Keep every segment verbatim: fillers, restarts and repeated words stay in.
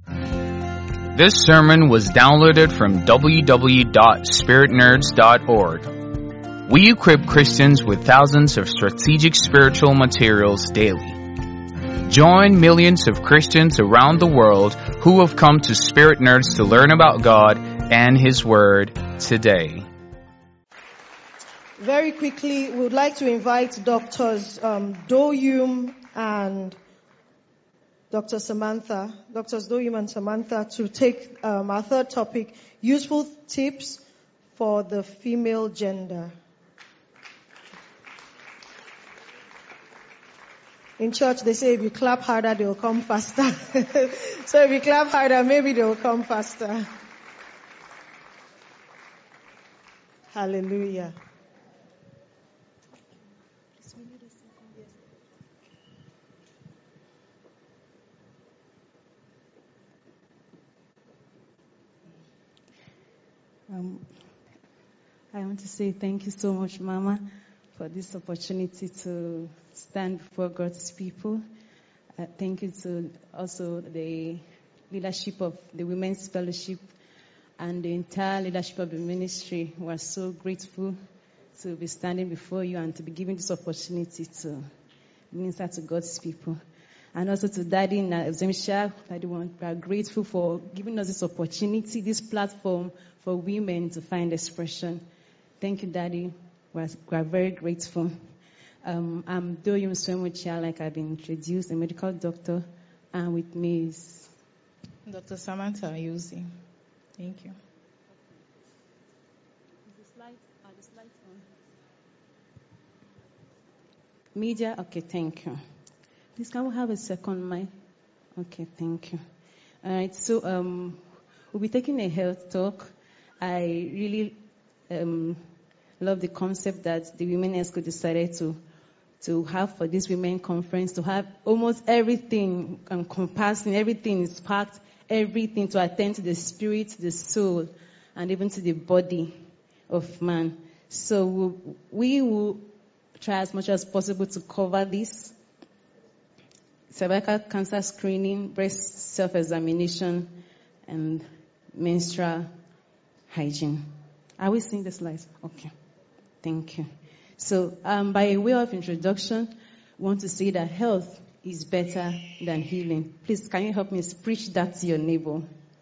This sermon was downloaded from w w w dot spirit nerds dot org. We equip Christians with thousands of strategic spiritual materials daily. Join millions of Christians around the world who have come to Spirit Nerds to learn about God and His Word today. Very quickly, we would like to invite Doctors um, Doyum and Doctor Samantha, Doctors Doyum and Samantha, to take um, our third topic, useful tips for the female gender. In church, they say if you clap harder, they will come faster. So if you clap harder, maybe they will come faster. Hallelujah. Um, I want to say thank you so much, Mama, for this opportunity to stand before God's people. Uh, thank you to also the leadership of the Women's Fellowship and the entire leadership of the ministry. We are so grateful to be standing before you and to be given this opportunity to minister to God's people. And also to Daddy Zemsha, Daddy, we are grateful for giving us this opportunity, this platform for women to find expression. Thank you, Daddy. We are, we are very grateful. Um, I'm Doyum Swemuchia, like I've been introduced, a medical doctor, and with me is Doctor Samantha Ayuzi. Thank you. Is the slide, are the slides on? Media, okay, thank you. Please, can we have a second mic? Okay, thank you. All right, so um, we'll be taking a health talk. I really um, love the concept that the Women ESCO decided to to have for this women conference, to have almost everything encompassing, everything is packed, everything to attend to the spirit, the soul, and even to the body of man. So we'll, we will try as much as possible to cover this. Cervical cancer screening, breast self-examination, and menstrual hygiene. Are we seeing the slides? Okay. Thank you. So, um, by way of introduction, I want to say that health is better than healing. Please, can you help me preach that to your neighbor?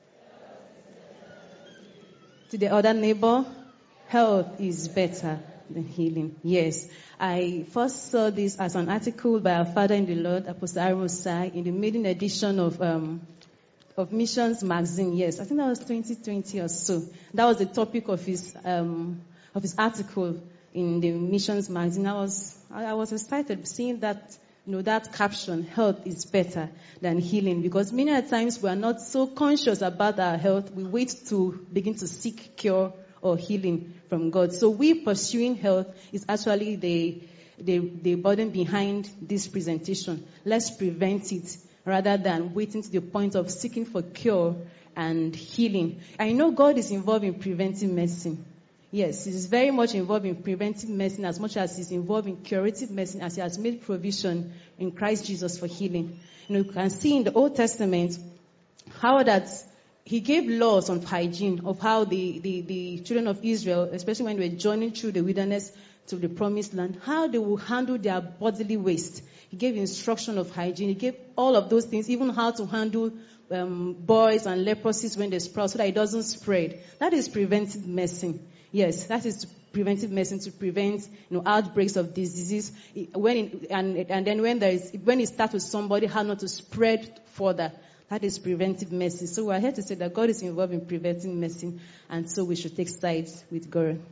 To the other neighbor, health is better than healing. Yes. I first saw this as an article by our father in the Lord, Apostle Aaron Osai, in the maiden edition of um, of Missions magazine. Yes, I think that was twenty twenty or so. That was the topic of his um, of his article in the Missions magazine. I was I was excited seeing that, you know, that caption, health is better than healing, because many a times we are not so conscious about our health. We wait to begin to seek cure or healing from God. So we pursuing health is actually the, the, the burden behind this presentation. Let's prevent it rather than waiting to the point of seeking for cure and healing. I know God is involved in preventive medicine. Yes, He is very much involved in preventive medicine as much as He's involved in curative medicine, as He has made provision in Christ Jesus for healing. You know, you can see in the Old Testament how that He gave laws on hygiene, of how the, the, the children of Israel, especially when they were journeying through the wilderness to the promised land, how they will handle their bodily waste. He gave instruction of hygiene. He gave all of those things, even how to handle um, boils and leprosies when they sprout so that it doesn't spread. That is preventive medicine. Yes, that is preventive medicine, to prevent, you know, outbreaks of diseases. When it, and, and then when there is, when it starts with somebody, how not to spread further. That is preventive medicine. So we're here to say that God is involved in preventive medicine, and so we should take sides with God.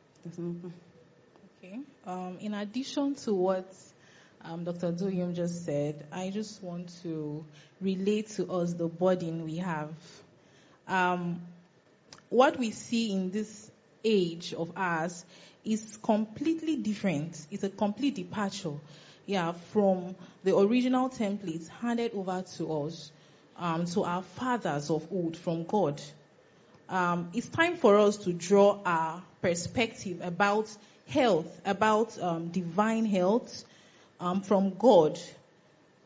Okay. Um, in addition to what um, Doctor Doyum just said, I just want to relate to us the burden we have. Um, what we see in this age of ours is completely different. It's a complete departure, yeah, from the original templates handed over to us. Um, to our fathers of old from God. Um, it's time for us to draw our perspective about health, about um, divine health um, from God.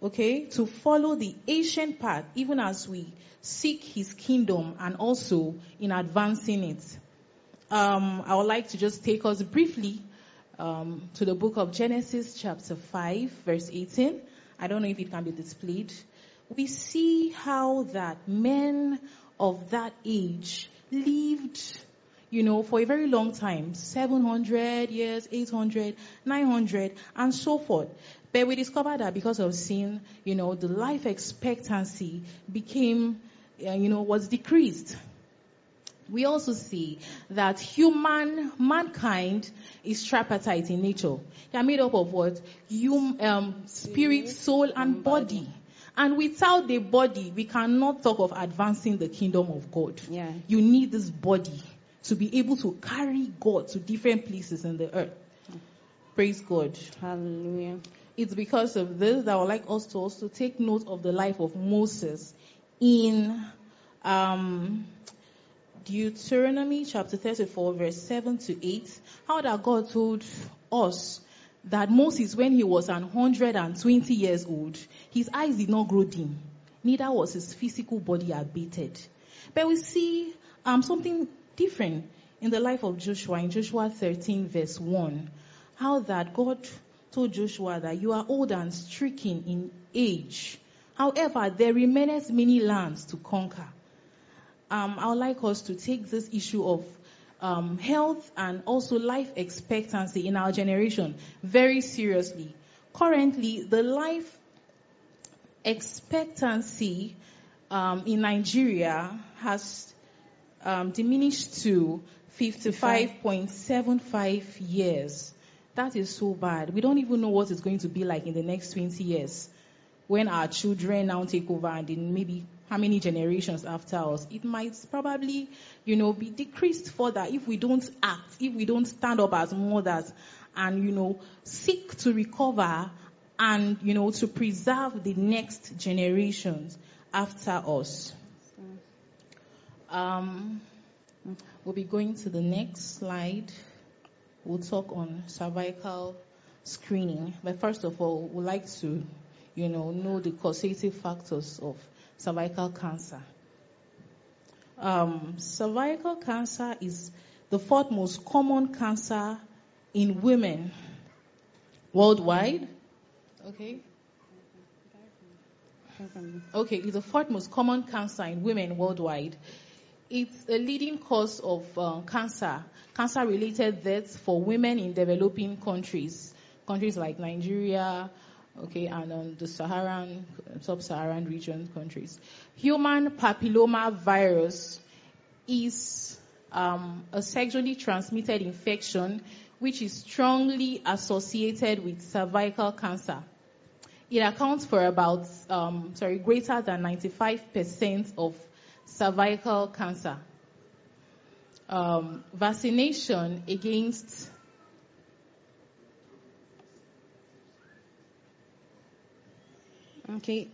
okay, to follow the ancient path, even as we seek his kingdom and also in advancing it. Um, I would like to just take us briefly um, to the book of Genesis chapter five, verse eighteen. I don't know if it can be displayed. We see how that men of that age lived, you know, for a very long time, seven hundred years, eight hundred, nine hundred, and so forth. But we discovered that because of sin, you know, the life expectancy became, uh, you know, was decreased. We also see that human, mankind is tripartite in nature. They are made up of what? Hum, um, spirit, soul, and body. And without the body, we cannot talk of advancing the kingdom of God. Yeah. You need this body to be able to carry God to different places in the earth. Praise God. Hallelujah. It's because of this that I would like us to also take note of the life of Moses in um, Deuteronomy chapter thirty-four, verse seven to eight. How that God told us that Moses, when he was one hundred twenty years old, his eyes did not grow dim. Neither was his physical body abated. But we see um, something different in the life of Joshua, in Joshua thirteen, verse one. How that God told Joshua that you are old and stricken in age. However, there remaineth many lands to conquer. Um, I would like us to take this issue of um, health and also life expectancy in our generation very seriously. Currently, the life expectancy um, in Nigeria has um, diminished to fifty-five point seven five years. That is so bad. We don't even know what it's going to be like in the next twenty years when our children now take over, and in maybe how many generations after us. It might probably, you know, be decreased further if we don't act, if we don't stand up as mothers and, you know, seek to recover and, you know, to preserve the next generations after us. Um, we'll be going to the next slide. We'll talk on cervical screening. But first of all, we'd like to, you know, know the causative factors of cervical cancer. Um, cervical cancer is the fourth most common cancer in women worldwide. Okay. Okay, it's the fourth most common cancer in women worldwide. It's a leading cause of uh, cancer, cancer-related deaths for women in developing countries, countries like Nigeria, okay, and um, the Saharan, sub-Saharan region countries. Human papilloma virus is um, a sexually transmitted infection which is strongly associated with cervical cancer. It accounts for about, um, sorry, greater than ninety-five percent of cervical cancer. Um, vaccination against Okay.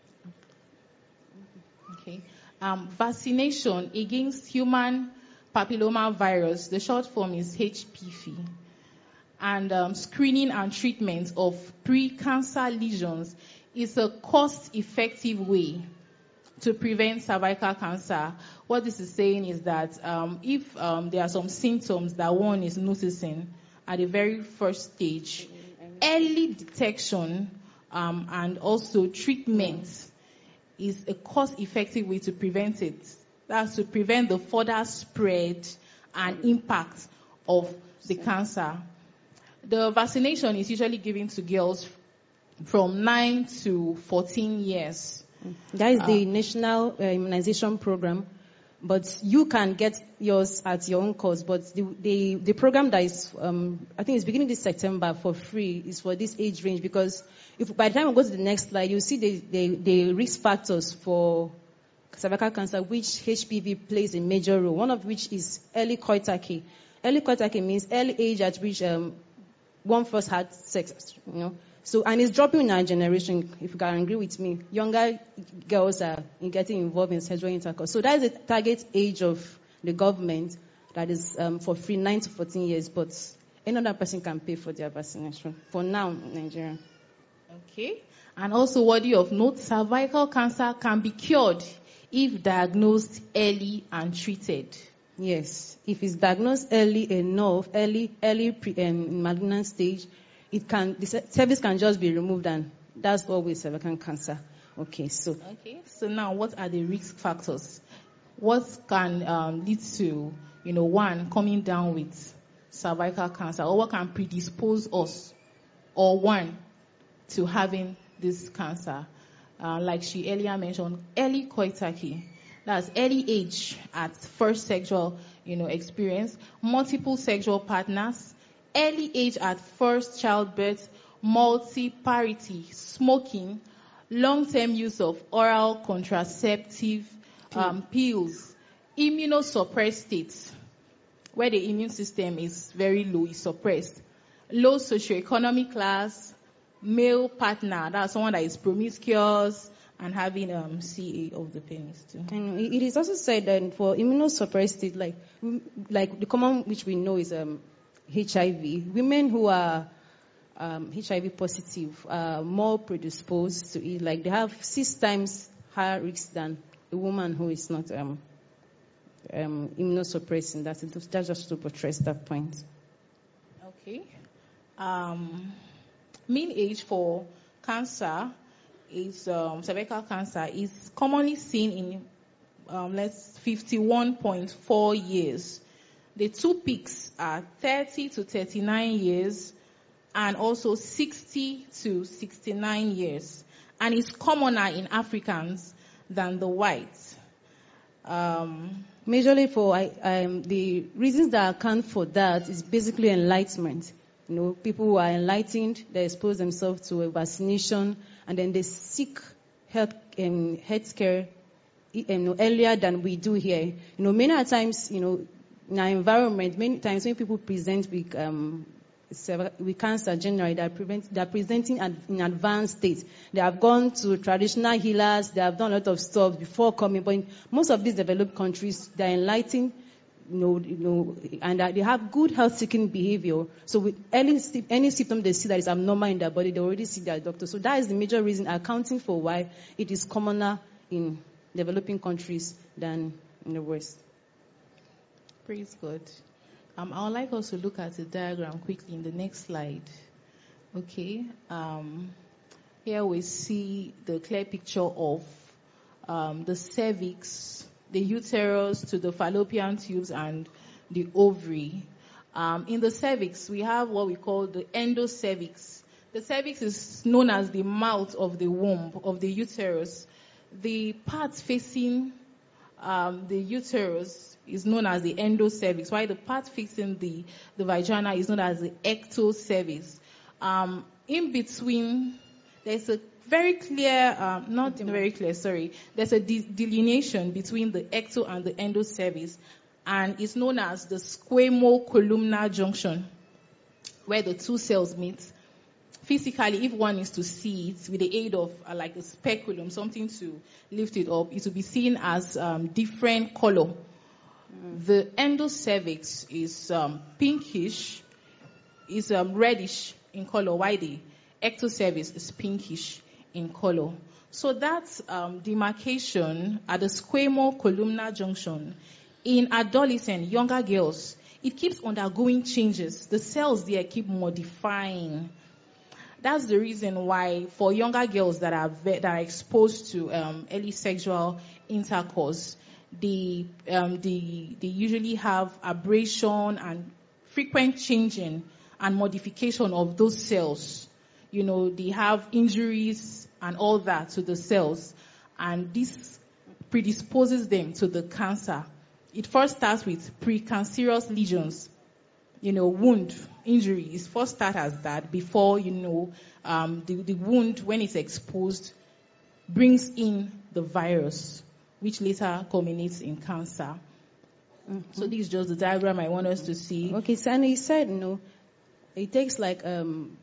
Okay. Um, vaccination against human papilloma virus, the short form is H P V, and um, screening and treatment of pre-cancer lesions is a cost-effective way to prevent cervical cancer. What this is saying is that um, if um, there are some symptoms that one is noticing at the very first stage, early detection Um, and also treatment is a cost-effective way to prevent it. That's to prevent the further spread and impact of the cancer. The vaccination is usually given to girls from nine to fourteen years. That is the uh, national uh, immunization program. But you can get yours at your own cost. But the the, the program that is, um, I think it's beginning this September for free, is for this age range. Because if by the time we go to the next slide, you'll see the, the, the risk factors for cervical cancer, which H P V plays a major role. One of which is early coitus. Early coitus means early age at which um, one first had sex, you know. So, and it's dropping in our generation, if you can agree with me. Younger girls are getting involved in sexual intercourse. So that is the target age of the government that is um, for free, nine to fourteen years. But another person can pay for their vaccination. For now, in Nigeria. Okay. And also worthy of note, cervical cancer can be cured if diagnosed early and treated. Yes. If it's diagnosed early enough, early, early pre, um, malignant stage, it can, the cervix can just be removed, and that's always cervical cancer. Okay, so. Okay. So now, what are the risk factors? What can um, lead to, you know, one, coming down with cervical cancer, or what can predispose us, or one, to having this cancer? Uh, like she earlier mentioned, early coitus. That's early age at first sexual, you know, experience, multiple sexual partners, early age at first childbirth, multiparity, smoking, long-term use of oral contraceptive um, pills, immunosuppressed states, where the immune system is very low, is suppressed, low socioeconomic class, male partner, that's someone that is promiscuous, and having um, C A of the penis too. And it is also said that for immunosuppressed state, like like the common which we know is um, H I V, women who are um, H I V positive are more predisposed to it. Like they have six times higher risk than a woman who is not um, um, immunosuppressing. That's, that's just to buttress that point. Okay. Um, mean age for cancer is um, cervical cancer is commonly seen in um, let's fifty-one point four years. The two peaks are thirty to thirty-nine years and also sixty to sixty-nine years. And it's commoner in Africans than the whites. Um, Majorly for um, the reasons that account for that is basically enlightenment. You know, people who are enlightened, they expose themselves to a vaccination, and then they seek health um, health care you know, earlier than we do here. You know, many times, you know, in our environment, many times when people present with um, with cancer generally, they are, prevent, they are presenting at, in advanced states. They have gone to traditional healers, they have done a lot of stuff before coming, but in most of these developed countries, they are enlightened, you know, you know, and uh, they have good health-seeking behavior. So with any, any symptom they see that is abnormal in their body, they already see their doctor. So that is the major reason accounting for why it is commoner in developing countries than in the West. Praise God. Um, I would like us to look at the diagram quickly in the next slide. Okay. Um, here we see the clear picture of um, the cervix, the uterus to the fallopian tubes and the ovary. Um, in the cervix, we have what we call the endocervix. The cervix is known as the mouth of the womb, of the uterus. The part facing um, the uterus is known as the endocervix, while the part facing the, the vagina is known as the ectocervix. Um, in between, there's a very clear, um, not very clear, sorry, there's a de- delineation between the ecto and the endocervix, and it's known as the squamo-columnar junction, where the two cells meet. Physically, if one is to see it with the aid of uh, like a speculum, something to lift it up, it will be seen as um, different color. Mm. The endocervix is um, pinkish, is um, reddish in color, while the ectocervix is pinkish in color. So that um, demarcation at the squamo-columnar junction in adolescent, younger girls, it keeps undergoing changes. The cells there keep modifying. That's the reason why for younger girls that are ve- that are exposed to um, early sexual intercourse, they, um, they, they usually have abrasion and frequent changing and modification of those cells. You know, they have injuries and all that to the cells, and this predisposes them to the cancer. It first starts with precancerous lesions. You know, wound, injury is first start as that before, you know, um, the, the wound, when it's exposed, brings in the virus, which later culminates in cancer. Mm-hmm. So this is just the diagram I want us to see. Okay, so and he said, you know, it takes like um,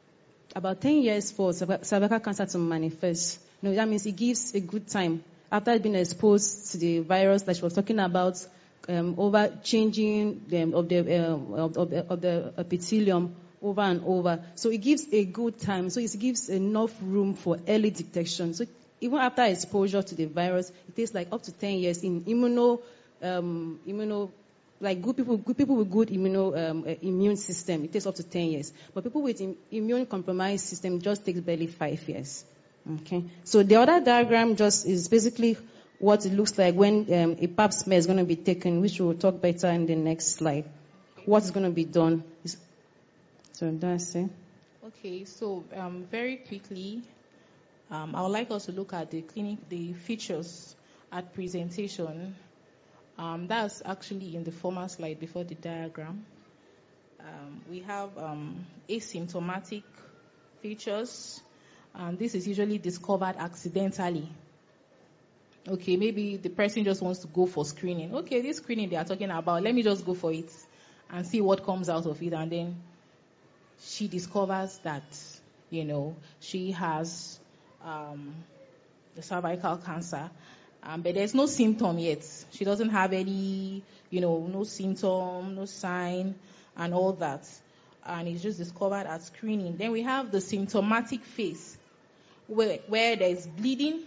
about ten years for cervical cancer to manifest. You know, that means it gives a good time after being exposed to the virus that she was talking about. Um, over changing them of the, uh, of, of the of the epithelium over and over. So it gives a good time. So it gives enough room for early detection. So even after exposure to the virus, it takes like up to ten years in immuno, um, immuno, like good people, good people with good immuno, um, uh, immune system. It takes up to ten years. But people with im- immune compromised system just takes barely five years. Okay. So the other diagram just is basically what it looks like when um, a pap smear is going to be taken, which we'll talk better in the next slide. What is going to be done? So that's it. Okay, so um, very quickly, um, I would like us to look at the clinic, the features at presentation. Um, that's actually in the former slide before the diagram. Um, we have um, asymptomatic features. Um, this is usually discovered accidentally. Okay, maybe the person just wants to go for screening. Okay, this screening they are talking about, let me just go for it and see what comes out of it. And then she discovers that, you know, she has um, the cervical cancer. Um, but there's no symptom yet. She doesn't have any, you know, no symptom, no sign, and all that. And it's just discovered at screening. Then we have the symptomatic phase, where, where there's bleeding,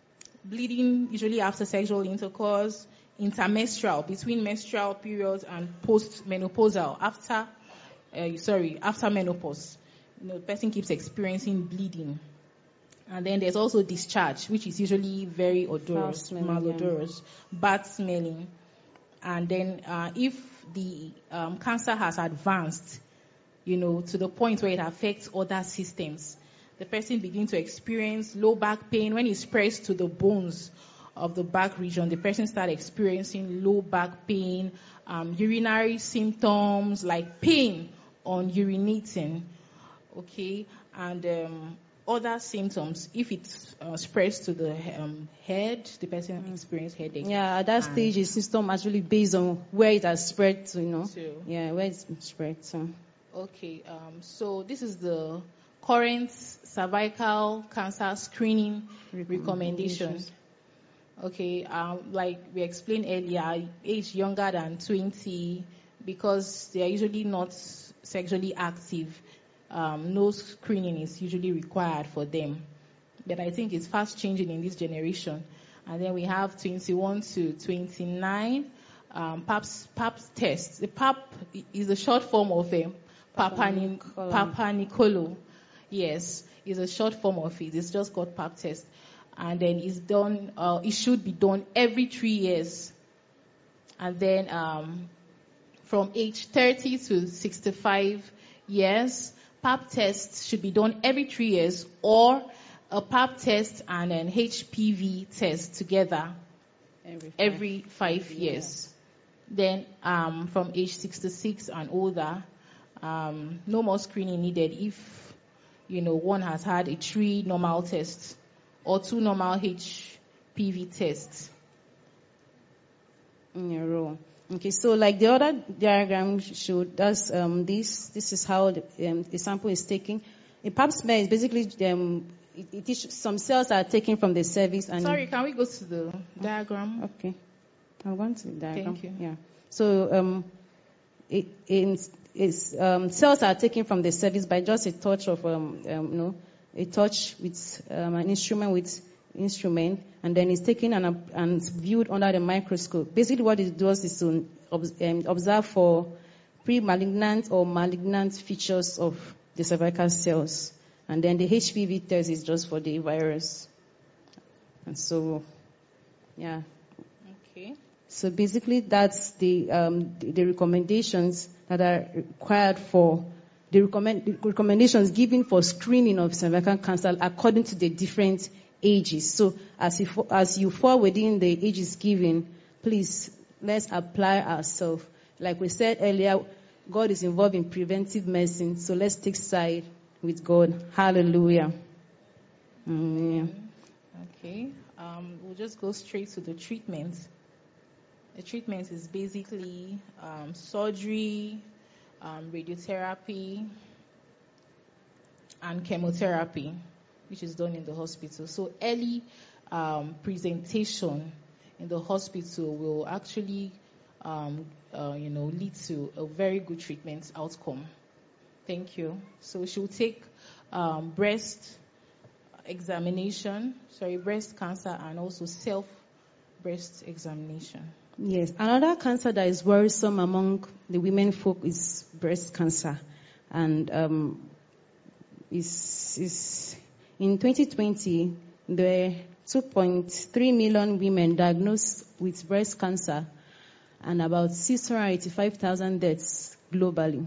bleeding usually after sexual intercourse, intermenstrual, between menstrual periods and post-menopausal, after, uh, sorry, after menopause. You know, the person keeps experiencing bleeding. And then there's also discharge, which is usually very odorous, malodorous, yeah. Bad smelling. And then uh, if the um, cancer has advanced, you know, to the point where it affects other systems, the person begins to experience low back pain. When it spreads to the bones of the back region, the person starts experiencing low back pain, um, urinary symptoms like pain on urinating, okay, and um, other symptoms. If it uh, spreads to the um, head, the person mm. experiences headache. Yeah, at that stage, the symptom actually based on where it has spread to, you know. To. Yeah, where it's spread to. Okay, um, so this is the current cervical cancer screening recommendations. Okay, um, like we explained earlier, age younger than twenty, because they are usually not sexually active. Um, no screening is usually required for them. But I think it's fast changing in this generation. And then we have twenty-one to twenty-nine um, P A P, P A P tests. The P A P is a short form of a Papa, Papa Nicolo. Yes, it's a short form of it. It's just called P A P test. And then it's done, uh, it should be done every three years. And then um, from age thirty to sixty-five years, P A P test should be done every three years, or a P A P test and an H P V test together every five, every five years. years. Then um, from age sixty-six and older, um, no more screening needed if, you know, one has had a three normal tests or two normal H P V tests in a row. Okay, so like the other diagram showed, that's um, this. This is how the, um, the sample is taken. A pap smear is basically um, it, it is, some cells are taken from the cervix. And sorry, can we go to the diagram? Okay, I'm going to the diagram. Thank you. Yeah. So um, it, it, it's um, cells are taken from the cervix by just a touch of um, um you know, a touch with um, an instrument with. instrument, and then it's taken and, and viewed under the microscope. Basically what it does is to um, observe for pre-malignant or malignant features of the cervical cells. And then the H P V test is just for the virus. And so, yeah. Okay. So basically that's the, um, the, the recommendations that are required for the, recommend, the recommendations given for screening of cervical cancer according to the different ages. So as you, as you fall within the ages given, please, let's apply ourselves. Like we said earlier, God is involved in preventive medicine, so let's take side with God. Hallelujah. Amen. Okay. Um, we'll just go straight to the treatment. The treatment is basically um, surgery, um, radiotherapy, and chemotherapy, which is done in the hospital. So early um, presentation in the hospital will actually, um, uh, you know, lead to a very good treatment outcome. Thank you. So she'll take um, breast examination, sorry, breast cancer, and also self breast examination. Yes. Another cancer that is worrisome among the women folk is breast cancer. And um, is, is in twenty twenty, there were two point three million women diagnosed with breast cancer and about six hundred eighty-five thousand deaths globally.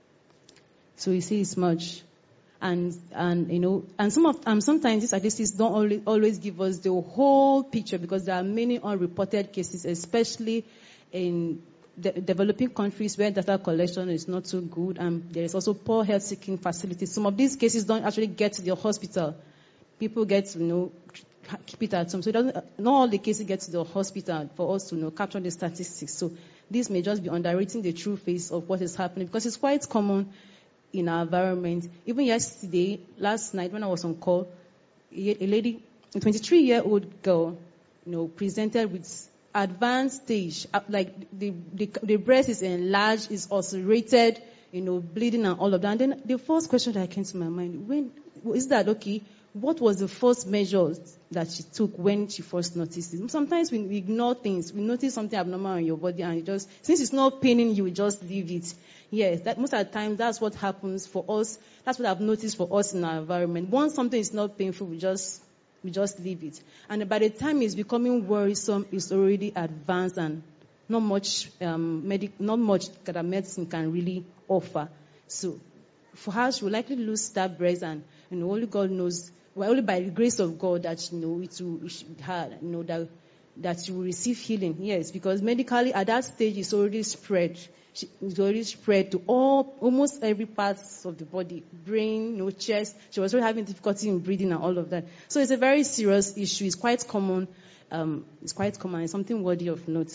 So you see it's much. And, and, you know, and some of, um, sometimes these statistics don't always, always give us the whole picture because there are many unreported cases, especially in de- developing countries where data collection is not so good, and there is also poor health seeking facilities. Some of these cases don't actually get to the hospital. People get to, you know, keep it at home. So it doesn't, not all the cases get to the hospital for us to, you know, capture the statistics. So this may just be underrating the true face of what is happening because it's quite common in our environment. Even yesterday, last night when I was on call, a lady, a twenty-three-year-old girl, you know, presented with advanced stage, like the, the the breast is enlarged, is ulcerated, you know, bleeding and all of that. And then the first question that came to my mind, when is that okay? What was the first measures that she took when she first noticed it? Sometimes we ignore things. We notice something abnormal in your body and you just, since it's not paining you, we just leave it. Yes, that most of the time that's what happens for us. That's what I've noticed for us in our environment. Once something is not painful, we just, we just leave it. And by the time it's becoming worrisome, it's already advanced and not much, um, medic, not much that medicine can really offer. So for her, she will likely lose that breast and, you know, only God knows. Well, only by the grace of God that, you know, it will, it should have, you know, that, that you will receive healing. Yes, because medically at that stage it's already spread. It's already spread to all, almost every part of the body, brain, you know, chest. She was already having difficulty in breathing and all of that. So it's a very serious issue. It's quite common. Um, it's quite common. It's something worthy of note.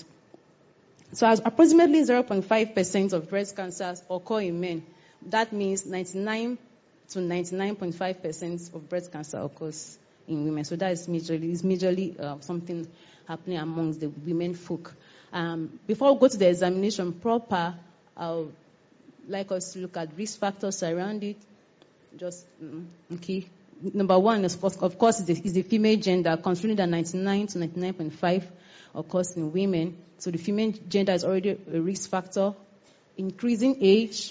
So as approximately zero point five percent of breast cancers occur in men. That means ninety-nine to ninety-nine point five percent of breast cancer occurs in women. So that is majorly, is majorly uh, something happening amongst the women folk. Um, before we go to the examination proper, I would like us to look at risk factors around it. Just, mm, okay. Number one, is, of course, is the, is the female gender, considering that ninety-nine to ninety-nine point five occurs in women. So the female gender is already a risk factor. Increasing age,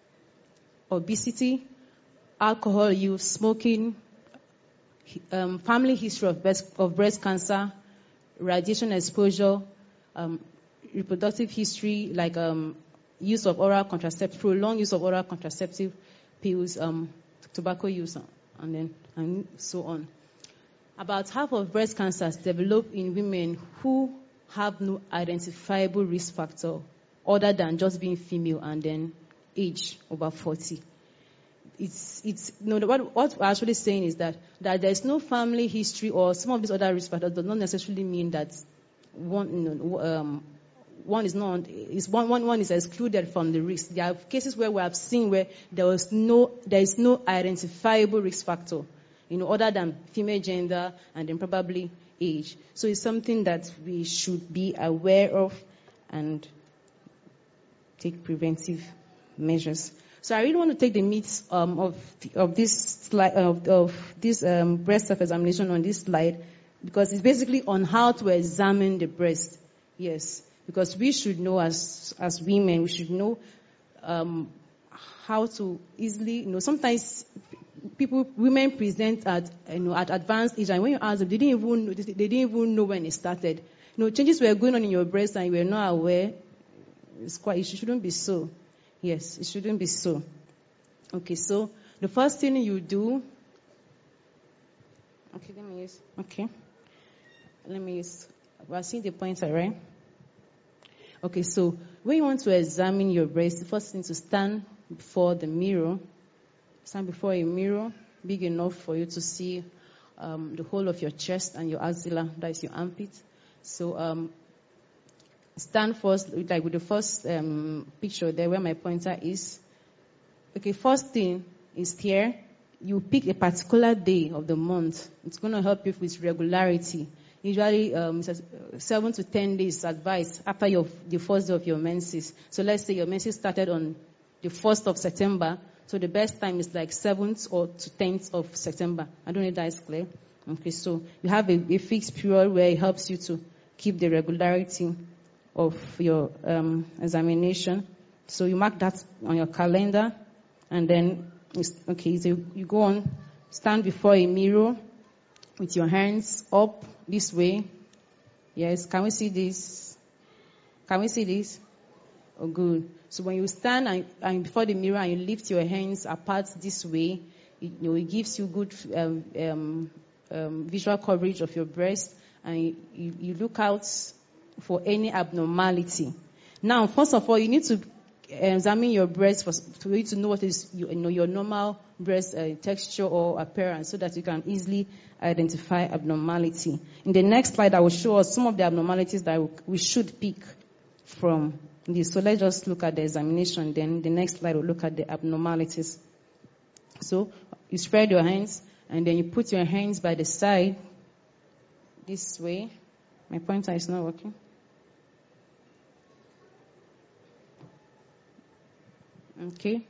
obesity, alcohol use, smoking, um, family history of breast, of breast cancer, radiation exposure, um, reproductive history like um, use of oral contraceptive, prolonged use of oral contraceptive pills, um, tobacco use, and then and so on. About half of breast cancers develop in women who have no identifiable risk factor other than just being female and then age over forty. It's, it's, no, what, what we're actually saying is that, that there's no family history or some of these other risk factors does not necessarily mean that one, you know, um, one is not, is one, one, one is excluded from the risk. There are cases where we have seen where there was no, there is no identifiable risk factor, you know, other than female gender and then probably age. So it's something that we should be aware of and take preventive measures. So I really want to take the meat um, of of this slide of, of this um, breast self-examination on this slide because it's basically on how to examine the breast. Yes, because we should know as as women, we should know um, how to easily, you know, sometimes people, women present at, you know, at advanced age, and when you ask them, they didn't even know, they didn't even know when it started. You know, changes were going on in your breast and you were not aware. It's quite, it shouldn't be so. Yes, it shouldn't be so. Okay, so the first thing you do. Okay, let me use. Okay, let me use. We're seeing the pointer, right? Okay, so when you want to examine your breast, the first thing is to stand before the mirror. Stand before a mirror big enough for you to see um, the whole of your chest and your axilla, that is your armpit. So um, stand first, like with the first um, picture there where my pointer is. Okay, first thing is here. You pick a particular day of the month. It's going to help you with regularity. Usually, um, seven to ten days advice after your, the first day of your menses. So let's say your menses started on the first of September. So the best time is like seventh or to tenth of September. I don't know if that is clear. Okay, so you have a, a fixed period where it helps you to keep the regularity of your um, examination. So you mark that on your calendar, and then, it's, okay, so you, you go on, stand before a mirror with your hands up this way. Yes, can we see this? Can we see this? Oh, good. So when you stand and, and before the mirror and you lift your hands apart this way, it, you know, it gives you good um, um, um, visual coverage of your breast, and you, you, you look out for any abnormality. Now, first of all, you need to examine your breast for, for you to know what is you know, your normal breast uh, texture or appearance, so that you can easily identify abnormality. In the next slide, I will show us some of the abnormalities that we should pick from this. So let's just look at the examination. Then the next slide will look at the abnormalities. So you spread your hands, and then you put your hands by the side this way. My pointer is not working. Okay.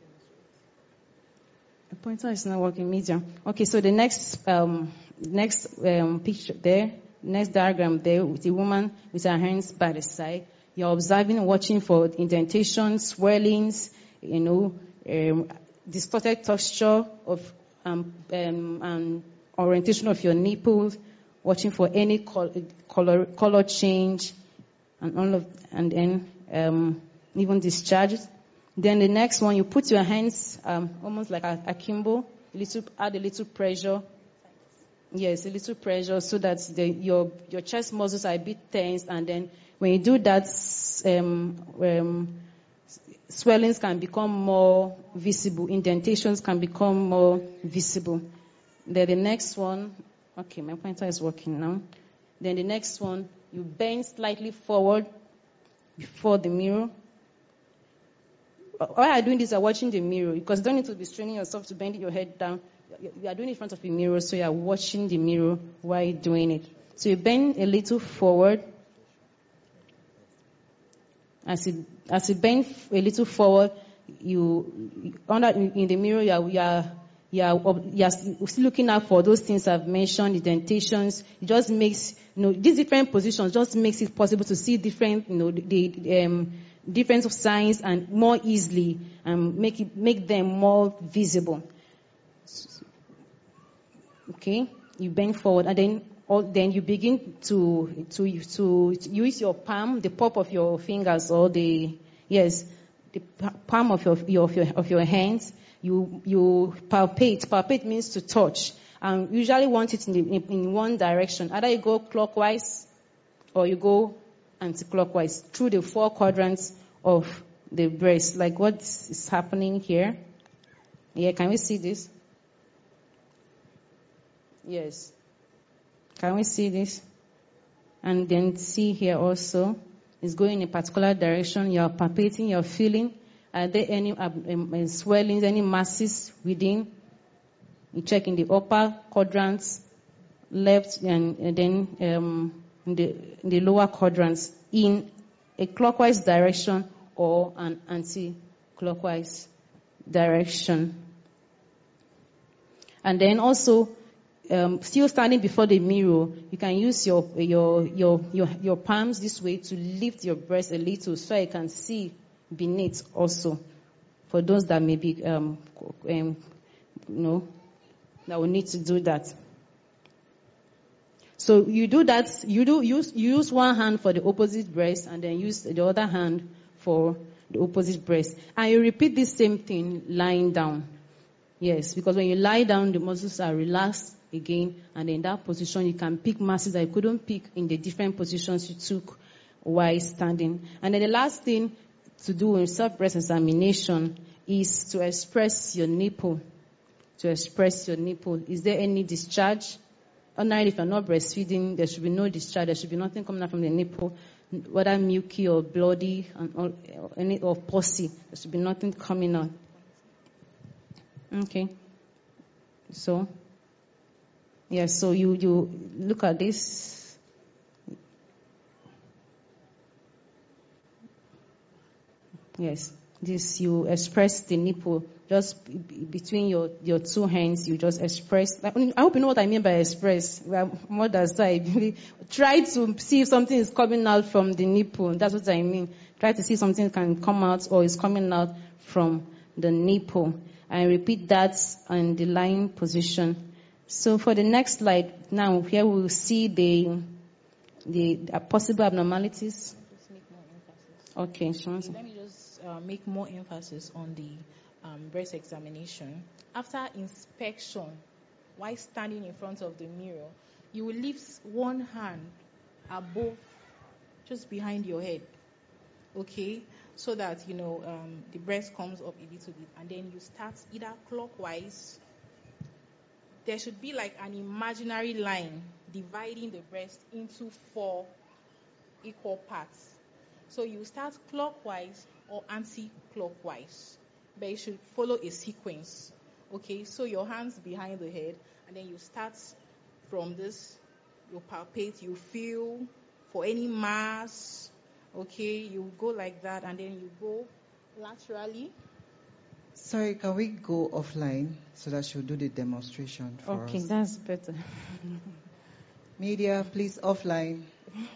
The pointer is not working, medium. Okay, so the next um, next um, picture there, next diagram there, with the woman with her hands by the side. You're observing, watching for indentations, swellings, you know, um, distorted texture of um, um, and orientation of your nipples, watching for any color color, color change, and all of, and then um, even discharges. Then the next one, you put your hands um, almost like a akimbo, a little, add a little pressure. Yes, a little pressure, so that the, your your chest muscles are a bit tense, and then when you do that, um, um, swellings can become more visible, indentations can become more visible. Then the next one, okay, my pointer is working now. Then the next one, you bend slightly forward before the mirror. While you're doing this, you're watching the mirror, because you don't need to be straining yourself to bend your head down. You are doing it in front of the mirror, so you are watching the mirror while you're doing it. So you bend a little forward. As you, as you bend a little forward, you, under, in the mirror, you are, you are, you are, you are still looking out for those things I've mentioned, indentations. It just makes, you know, these different positions just makes it possible to see different, you know, the, the um, different signs and more easily, and make it, make them more visible. Okay, you bend forward, and then, or then you begin to to to use your palm, the pop of your fingers, or the yes, the palm of your, your of your of your hands. You you palpate. Palpate means to touch, and usually want it in, the, in, in one direction. Either you go clockwise, or you go anti-clockwise through the four quadrants of the breast, like what is happening here. Yeah, can we see this? Yes. Can we see this? And then see here also, it's going in a particular direction. You're palpating, you're feeling. Are there any um, swellings, any masses within? You check in the upper quadrants, left, and, and then um, in, the, in the lower quadrants, in a clockwise direction or an anti-clockwise direction. And then also, Um, still standing before the mirror, you can use your, your your your your palms this way to lift your breast a little, so you can see beneath also. For those that may be, um, um, you know, that will need to do that. So you do that. You do use you use one hand for the opposite breast, and then use the other hand for the opposite breast, and you repeat this same thing lying down. Yes, because when you lie down, the muscles are relaxed again, and in that position you can pick masses that you couldn't pick in the different positions you took while standing. And then the last thing to do in self-breast examination is to express your nipple. To express your nipple. Is there any discharge? Ordinarily, if you're not breastfeeding, there should be no discharge. There should be nothing coming out from the nipple, whether milky or bloody, and or, or any or pussy. There should be nothing coming out. Okay. So, yeah, so you, you look at this. Yes, this, you express the nipple just b- between your, your two hands, you just express. Like, I hope you know what I mean by express. Well, mothers, I really try to see if something is coming out from the nipple. That's what I mean. Try to see something can come out or is coming out from the nipple. And repeat that in the lying position. So for the next slide, now here we'll see the the uh, possible abnormalities. Just make more emphasis. Okay, sure. Okay, let me just uh, make more emphasis on the um, breast examination. After inspection, while standing in front of the mirror, you will lift one hand above, just behind your head, okay, so that, you know, um, the breast comes up a little bit, and then you start either clockwise. There should be like an imaginary line dividing the breast into four equal parts. So you start clockwise or anti-clockwise, but you should follow a sequence. Okay, so your hands behind the head, and then you start from this, you palpate, you feel for any mass. Okay, you go like that, and then you go laterally. Sorry, can we go offline so that she'll do the demonstration for Okay, us? that's better. Media, please, offline.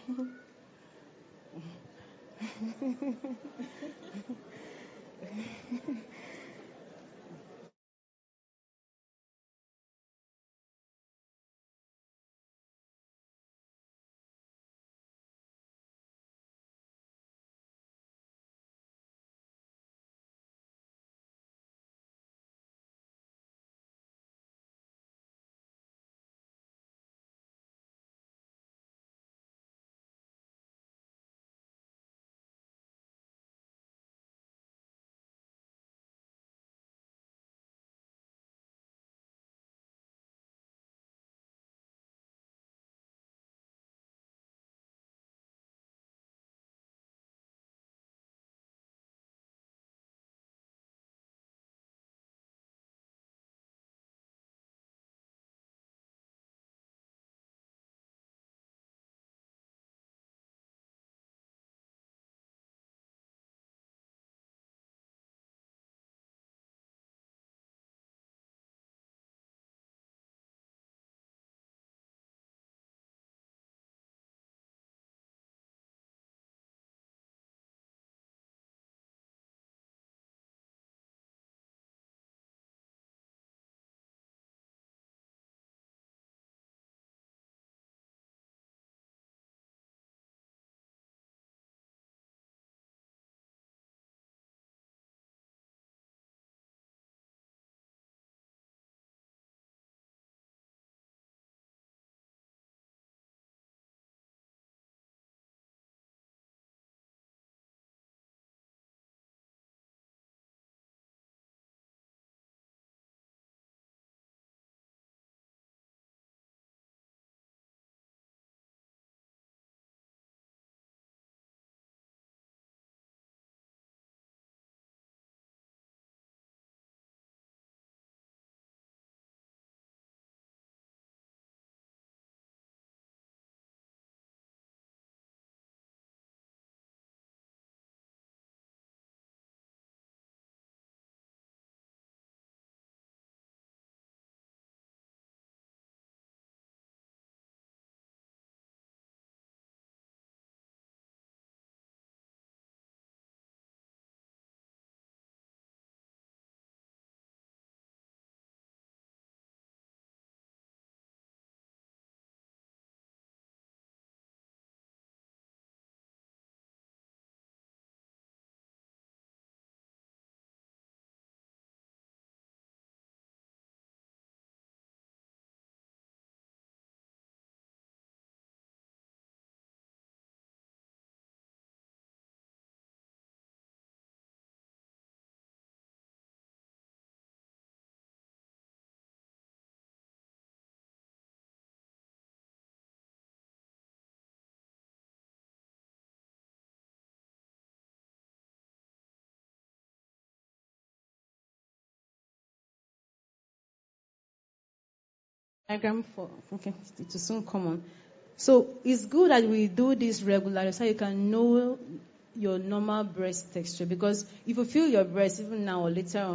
Diagram for, okay, it will soon come on. So it's good that we do this regularly so you can know your normal breast texture, because if you feel your breast even now or later on,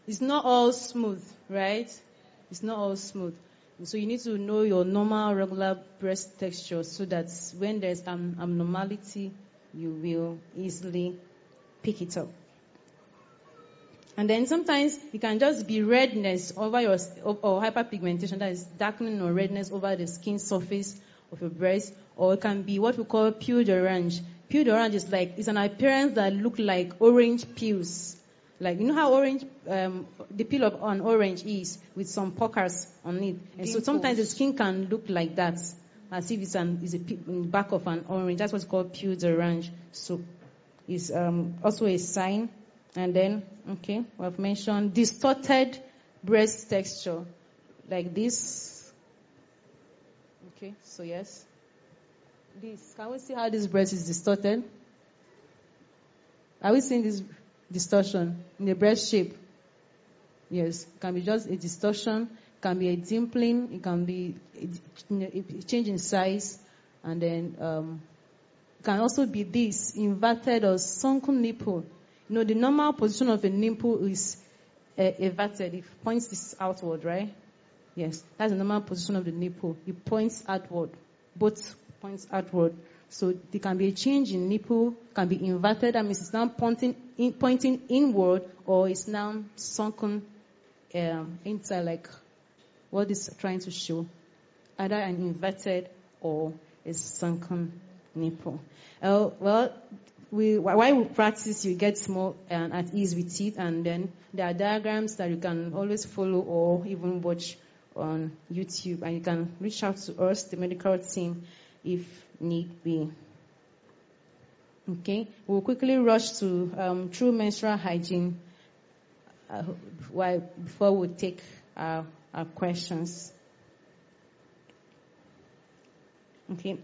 it's not all smooth, right? It's not all smooth. So you need to know your normal, regular breast texture so that when there's an abnormality, you will easily pick it up. And then sometimes it can just be redness over your, or hyperpigmentation, that is darkening or redness over the skin surface of your breast, or it can be what we call peau d'orange. Peau d'orange is like, it's an appearance that look like orange peels. Like, you know how orange, um, the peel of an orange is with some puckers on it. And so sometimes the skin can look like that, as if it's an, it's a pe- in the back of an orange. That's what's called peau d'orange. So it's um, also a sign. And then, okay, we've mentioned distorted breast texture, like this. Okay, so yes. This, can we see how this breast is distorted? Are we seeing this distortion in the breast shape? Yes, it can be just a distortion, it can be a dimpling, it can be a, a change in size, and then um, it can also be this inverted or sunken nipple. You know, the normal position of a nipple is uh, everted. It points this outward, right? Yes, that's the normal position of the nipple. It points outward. Both points outward. So there can be a change in nipple, can be inverted. That means it's now pointing, in, pointing inward, or it's now sunken um, inside, like what is trying to show. Either an inverted or a sunken nipple. Uh, well, We, while we practice, you get more um, at ease with it, and then there are diagrams that you can always follow or even watch on YouTube, and you can reach out to us, the medical team, if need be. Okay, we'll quickly rush to um, true menstrual hygiene uh, while, before we take our, our questions. Okay.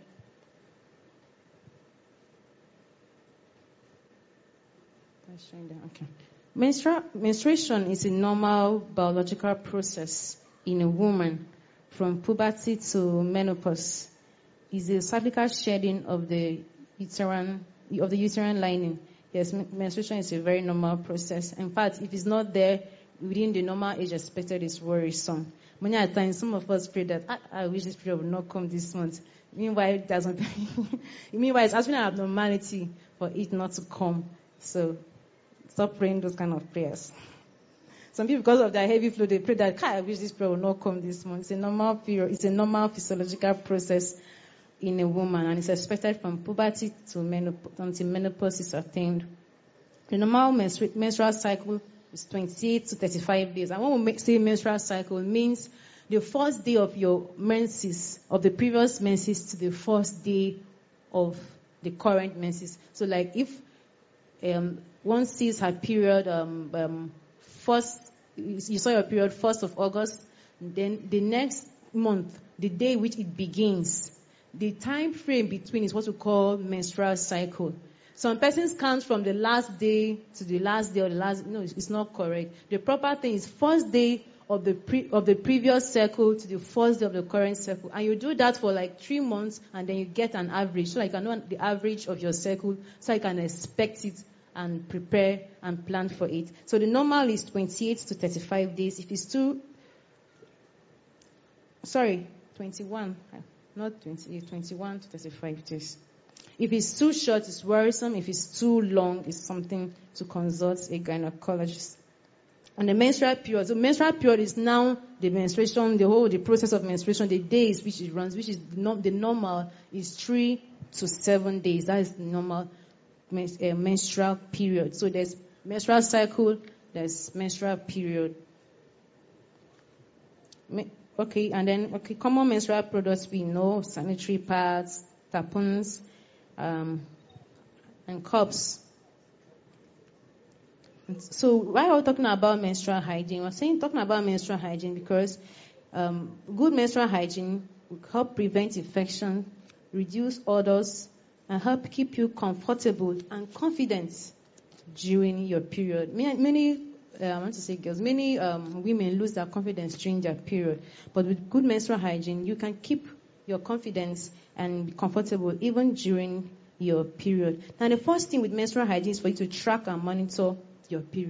Okay. Menstrua- menstruation is a normal biological process in a woman from puberty to menopause. It's a cyclical shedding of the uterine of the uterine lining. Yes, menstruation is a very normal process. In fact, if it's not there within the normal age expected, it's worrisome. Many a times, some of us pray that I, I wish this period would not come this month. Meanwhile, it doesn't. Meanwhile, it's actually an abnormality for it not to come. So stop praying those kind of prayers. Some people, because of their heavy flow, they pray that, I wish this prayer will not come this month. It's a normal period. It's a normal physiological process in a woman, and it's expected from puberty to menopause until menopause is attained. The normal menstru- menstrual cycle is twenty-eight to thirty-five days. And when we make, say menstrual cycle, it means the first day of your menses, of the previous menses, to the first day of the current menses. So, like if um, one sees her period um, um, first, you saw your period first of August, then the next month, the day which it begins, the time frame between is what we call menstrual cycle. Some persons count from the last day to the last day or the last. No, it's not correct. The proper thing is first day of the pre, of the previous cycle to the first day of the current cycle, and you do that for like three months, and then you get an average. So like you can know the average of your cycle, so you can expect it and prepare and plan for it. So the normal is twenty-eight to thirty-five days. If it's too, sorry, twenty-one, not twenty-eight, twenty-one to thirty-five days. If it's too short, it's worrisome. If it's too long, it's something to consult a gynecologist. And the menstrual period. So menstrual period is now the menstruation, the whole, the process of menstruation, the days which it runs, which is not the normal is three to seven days. That is the normal men, uh, menstrual period. So there's menstrual cycle, there's menstrual period. Okay, and then, okay, common menstrual products we know, sanitary pads, tampons, um, and cups. So why are we talking about menstrual hygiene? We're saying talking about menstrual hygiene because um, good menstrual hygiene will help prevent infection, reduce odors, and help keep you comfortable and confident during your period. Many, many uh, I want to say girls, many um, women lose their confidence during their period. But with good menstrual hygiene, you can keep your confidence and be comfortable even during your period. Now, the first thing with menstrual hygiene is for you to track and monitor your period.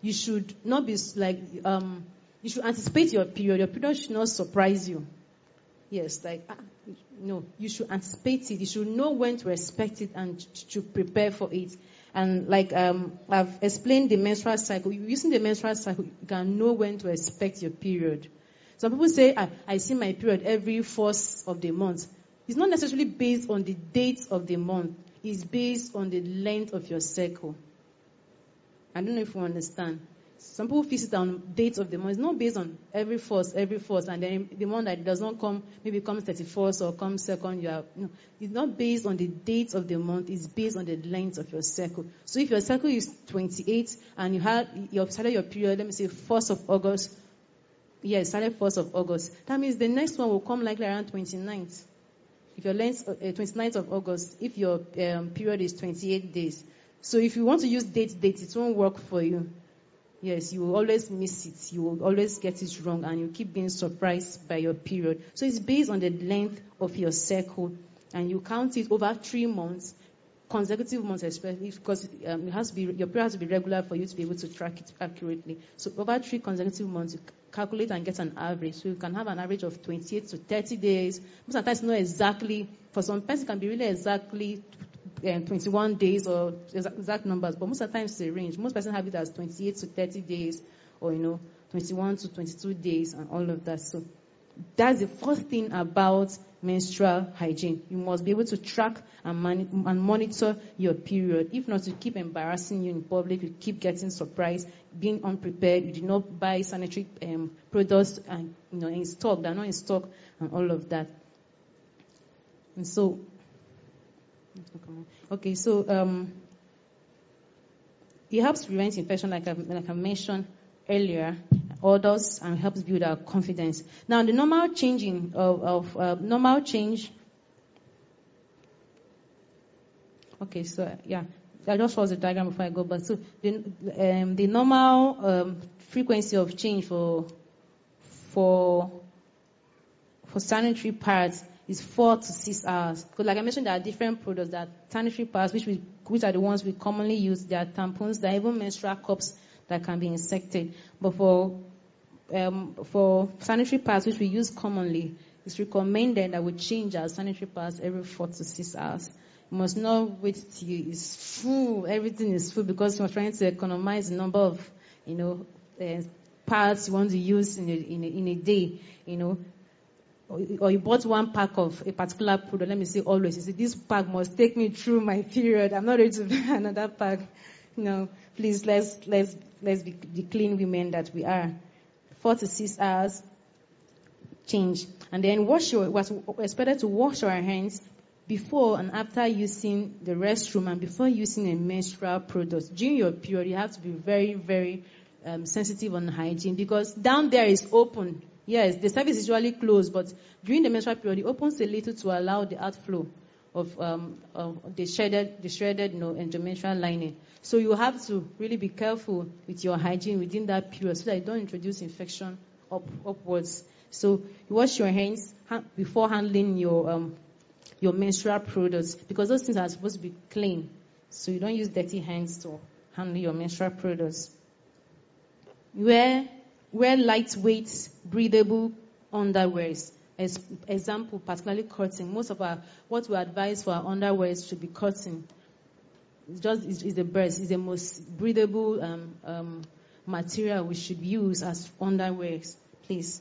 you should not be like, um, you should anticipate your period. Your period should not surprise you. Yes, like, ah, no, you should anticipate it. You should know when to expect it and to prepare for it. And like um, I've explained the menstrual cycle, using the menstrual cycle, you can know when to expect your period. Some people say, I, I see my period every fourth of the month. It's not necessarily based on the date of the month. It's based on the length of your cycle. I don't know if you understand. Some people fix it on dates of the month. It's not based on every first, every first, and then the month that does not come, maybe comes thirty-first or comes second. You have no. It's not based on the date of the month. It's based on the length of your cycle. So if your cycle is twenty-eight and you had you started your period, let me say first of August. Yes, started first of August. That means the next one will come likely around twenty-ninth. If your length uh, twenty-ninth of August, if your um, period is twenty-eight days. So if you want to use date, date, it won't work for you. Yes, you will always miss it. You will always get it wrong, and you keep being surprised by your period. So it's based on the length of your cycle, and you count it over three months, consecutive months especially, because um, it has to be, your period has to be regular for you to be able to track it accurately. So over three consecutive months, you calculate and get an average. So you can have an average of twenty-eight to thirty days. Most of the time, not exactly. For some person, it can be really exactly Um, twenty-one days or exact, exact numbers, but most of the times it's a range. Most persons have it as twenty-eight to thirty days, or you know, twenty-one to twenty-two days, and all of that. So that's the first thing about menstrual hygiene. You must be able to track and, man- and monitor your period. If not, you keep embarrassing you in public, you keep getting surprised, being unprepared. You do not buy sanitary um, products and you know in stock. They're not in stock, and all of that. And so. Okay, so um, it helps prevent infection, like I, like I mentioned earlier, others, and helps build our confidence. Now, the normal changing of, of uh, normal change. Okay, so yeah, I just saw the diagram before I go back. So the um, the normal um, frequency of change for for for sanitary pads is four to six hours. Because like I mentioned, there are different products. There are sanitary pads, which we, which are the ones we commonly use. There are tampons. There are even menstrual cups that can be insected. But for um, for sanitary pads, which we use commonly, it's recommended that we change our sanitary pads every four to six hours. You must not wait till it's full. Everything is full because you're trying to economize the number of, you know, uh, pads you want to use in a, in a, in a day, you know. Or you bought one pack of a particular product, let me say always, you say, this pack must take me through my period. I'm not ready to buy another pack. No, please, let's, let's, let's be the clean women that we are. Four to six hours, change. And then wash your, was expected to wash our hands before and after using the restroom and before using a menstrual product. During your period, you have to be very, very um, sensitive on hygiene because down there is open. Yes, the service is usually closed, but during the menstrual period, it opens a little to allow the outflow of, um, of the shredded, the shredded, you know, endometrial lining. So you have to really be careful with your hygiene within that period so that you don't introduce infection up, upwards. So you wash your hands ha- before handling your um, your menstrual products because those things are supposed to be clean. So you don't use dirty hands to handle your menstrual products. Wear Wear lightweight, breathable underwears. As example, particularly cotton. Most of our, what we advise for our underwears should be cotton. It's just is, is the best. It's the most breathable um, um, material we should use as underwears. Please.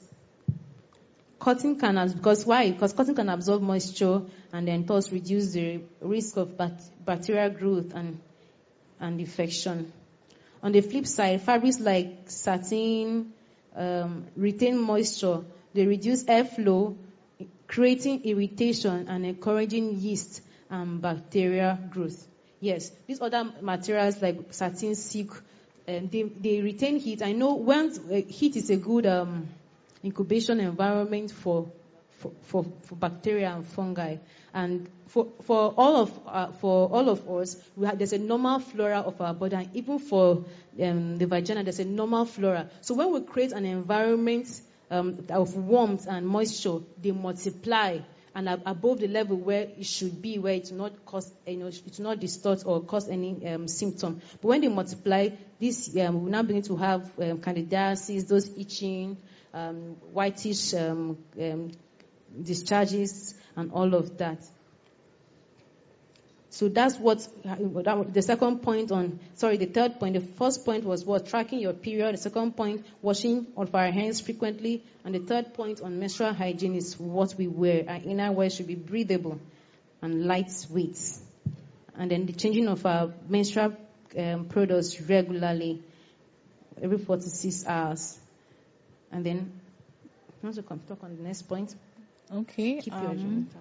Cotton can, because why? Because cotton can absorb moisture and then thus reduce the risk of bat- bacterial growth and and infection. On the flip side, fabrics like satin, Um, retain moisture, they reduce airflow, creating irritation and encouraging yeast and bacterial growth. Yes, these other materials like satin, silk, um, they, they retain heat. I know when uh, heat is a good um, incubation environment for for, for for bacteria and fungi, and for for all of uh, for all of us, we have, there's a normal flora of our body, and even for um, the vagina, there's a normal flora. So when we create an environment um, of warmth and moisture, they multiply, and ab- above the level where it should be, where it will not cause, you know, it will not distort or cause any um, symptom. But when they multiply, this um, will now begin to have um, candidiasis, those itching, um, whitish um, um, discharges, and all of that. So that's what, the second point on, sorry, the third point. The first point was what? Tracking your period. The second point, washing of our hands frequently. And the third point on menstrual hygiene is what we wear. Our inner wear should be breathable and lightweight. And then the changing of our menstrual um, products regularly, every forty-six hours. And then, I want to come talk on the next point. Okay. Keep your Um, agenda.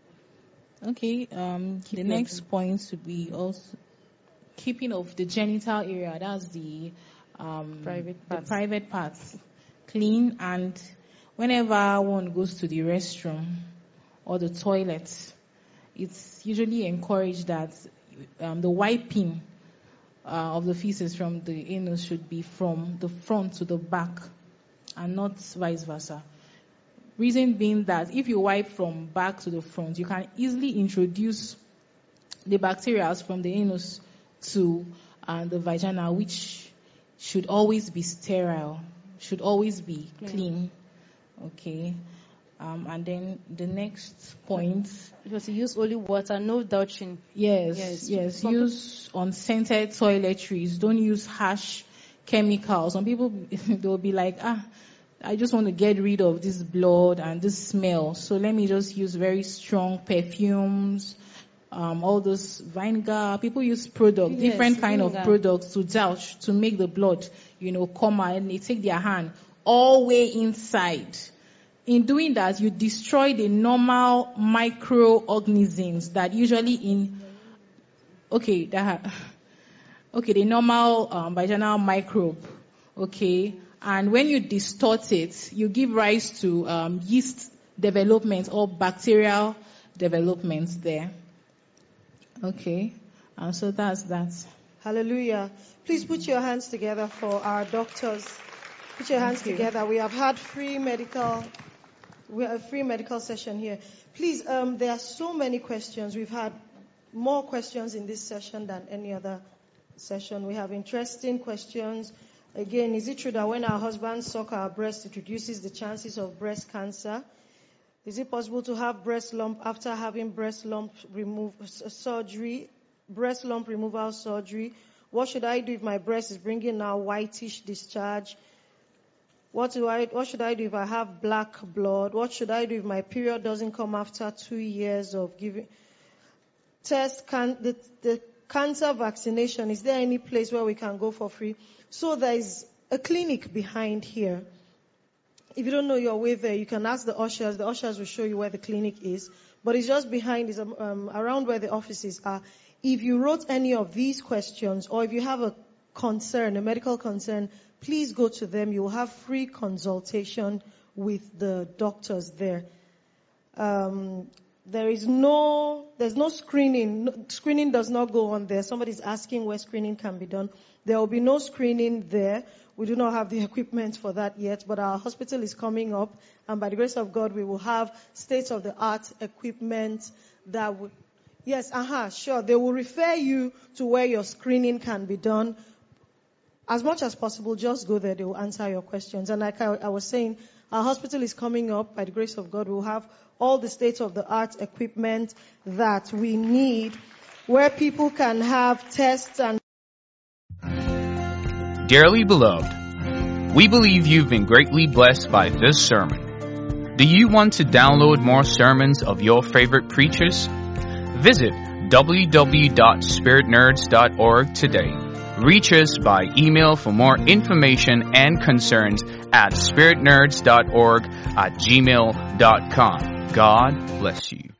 Okay, um, the your next agenda. point would be also keeping of the genital area. That's the um, Private the parts. private parts clean, and whenever one goes to the restroom or the toilet, it's usually encouraged that um, the wiping uh, of the feces from the anus should be from the front to the back, and not vice versa. Reason being that if you wipe from back to the front, you can easily introduce the bacteria from the anus to uh, the vagina, which should always be sterile, should always be Clean. clean. Okay. Um, and then the next point. Because you use only water, no douching. Yes, Yes. yes. Some Use unscented toiletries. Don't use harsh chemicals. Some people, they'll be like, ah, I just want to get rid of this blood and this smell. So let me just use very strong perfumes, um, all those vinegar. People use products, Yes, different kind of vinegar. products to douche, to make the blood, you know, come out, and they take their hand all way inside. In doing that, you destroy the normal microorganisms that usually in, okay, that, okay, the normal um, vaginal microbe, okay. And when you distort it, you give rise to um, yeast development or bacterial development there. Okay. And so that's that. Hallelujah. Please put your hands together for our doctors. Put your hands Thank you. together. We have had free medical, we have a free medical session here. Please, um, there are so many questions. We've had more questions in this session than any other session. We have interesting questions. Again, is it true that when our husbands suck our breast, it reduces the chances of breast cancer? Is it possible to have breast lump after having breast lump remove surgery, breast lump removal surgery? What should I do if my breast is bringing out whitish discharge? What do I? What should I do if I have black blood? What should I do if my period doesn't come after two years of giving? Test can the the cancer vaccination. Is there any place where we can go for free? So there is a clinic behind here. If you don't know your way there, you can ask the ushers. The ushers will show you where the clinic is. But it's just behind, is um, around where the offices are. If you wrote any of these questions, or if you have a concern, a medical concern, please go to them. You will have free consultation with the doctors there. Um, there is no, there's no screening. No, screening does not go on there. Somebody's asking where screening can be done. There will be no screening there. We do not have the equipment for that yet, but our hospital is coming up, and by the grace of God, we will have state-of-the-art equipment that would, yes, aha, uh-huh, sure, they will refer you to where your screening can be done. As much as possible, just go there, they will answer your questions. And like I, I was saying, our hospital is coming up, by the grace of God, we will have all the state-of-the-art equipment that we need, where people can have tests and Dearly beloved, we believe you've been greatly blessed by this sermon. Do you want to download more sermons of your favorite preachers? Visit w w w dot spirit nerds dot org today. Reach us by email for more information and concerns at spirit nerds dot org at gmail dot com. God bless you.